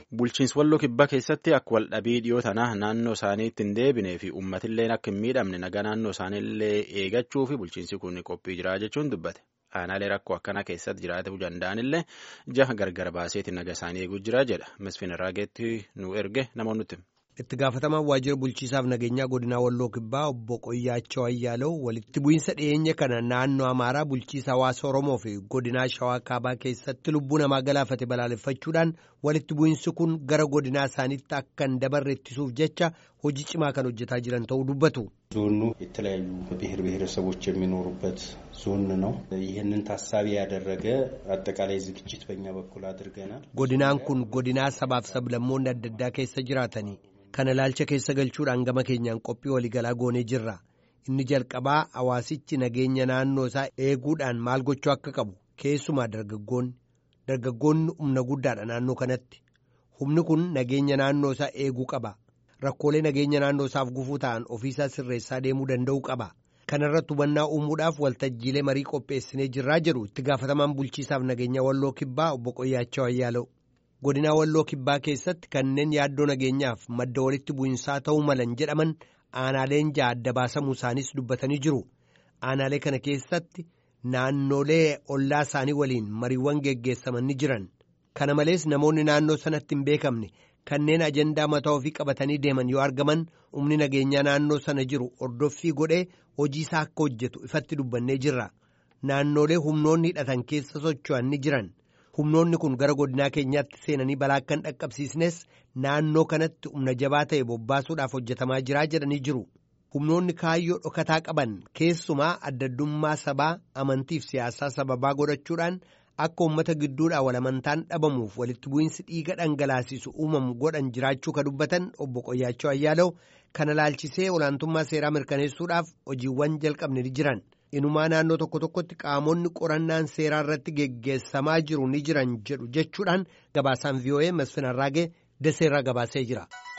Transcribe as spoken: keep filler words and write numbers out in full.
Bulchiinsi Walloo Kibbaa keessatti akka wal dhabii dhiyoo tanaa naannoo isaaniitti hin deebinee fi uummatilleen akka hin miidhamne nagaa naannoo isaaniillee eegachuu fi bulchiinsi kun qophii jira jechuun dubbate. Aanaalee rakkoo akkanaa keessatti jiraachuu danda'anillee jaha gargar baaseetiin nagaa isaanii eeguu jira jedha. Misfin Raageetti nu erge namoonni itti gaafatamaan waajjira bulchiisaaf nageenyaa godinaa Walloo Kibbaa obbo Qoyyaachoo Ayyaalow walitti bu'iinsa dhiyeenya kana naannoo Amaaraa bulchiisa hawaasa Oromoo fi godinaa Shawaa Kaabaa keessatti lubbuu namaa galaafate balaaleffachuudhaan walitti bu'iinsi kun gara godinaa isaaniitti akka hin dabarre ittisuuf jecha hojii cimaa kan hojjetaa jiran ta'uu dubbatu. ዞኑ የተለያዩ ብሔር ብሔረሰቦች የሚኖሩበት ዞን ነው። ይህንን ታሳቢ ያደረገ አጠቃላይ ዝግጅት በእኛ በኩል አድርገናል። godinaan kun godinaa sabaaf sablammoonni adda addaa keessa jiraatanii kana ilaalcha keessa galchuudhaan gama keenyaan qophii waliigalaa goonee jirra. Inni jalqabaa hawaasichi nageenya naannoo isaa eeguudhaan maal gochuu akka qabu keessumaa dargaggoonni dargaggoonni humna guddaadha naannoo kanatti. Humni kun nageenya naannoo isaa eeguu qaba. Rakkoolee nageenya naannoo isaaf gufuu ta'an ofiisaa sirreessaa deemuu danda'uu qaba. Kana irratti hubannaa uumuudhaaf waltajjiilee marii qopheessinee jirraa jedhu itti gaafatamaan bulchiisaaf nageenya Walloo Kibbaa obbo Qoyyaachoo Ayyaalow. Godinaa Walloo Kibbaa keessatti kanneen yaaddoo nageenyaaf madda walitti bu'insaa ta'uu malan jedhaman aanaaleen ja'a adda baasamuu isaaniis dubbatanii jiru. Aanaalee kana keessatti naannolee ollaa isaanii waliin mariiwwan geggeessaman ni jiran. Kana malees namoonni naannoo sanatti hin beekamne kanneen ajandaa mataa ofii qabatanii deeman yoo argaman humni nageenyaa naannoo sana jiru ordoffii godhee hojii isaa akka hojjetu ifatti dubbannee jirra. Naannolee humnoonni hidhatan keessa socho'an ni jiran. Humnoonni kun gara godinaa keenyaatti seenanii balaa akka hin dhaqqabsiisnes naannoo kanatti humna jabaa ta'e bobbaasuudhaaf hojjetamaa jiraa jedhanii jiru. Humnoonni kaayyoo dhokataa qaban keessumaa addaddummaa sabaa amantiif siyaasaa sababaa godhachuudhaan akka uummata gidduudhaa walamantaan dhabamuuf walitti bu'iinsi dhiiga dhangalaasisu uumamu godhan jiraachuu ka dubbatan obbo Qoyyaachoo Ayyaalow kana laalchisee olaantummaa seeraa mirkaneessuudhaaf hojiiwwan jalqabne ni jiran. Inumaa naannoo tokko tokkotti qaamonni qorannaan seeraa irratti geggeessamaa jiru ni jiran jedhu jechuudhaan gabaasaan V O A Masfin Arraagee Daseerraa gabaasee jira.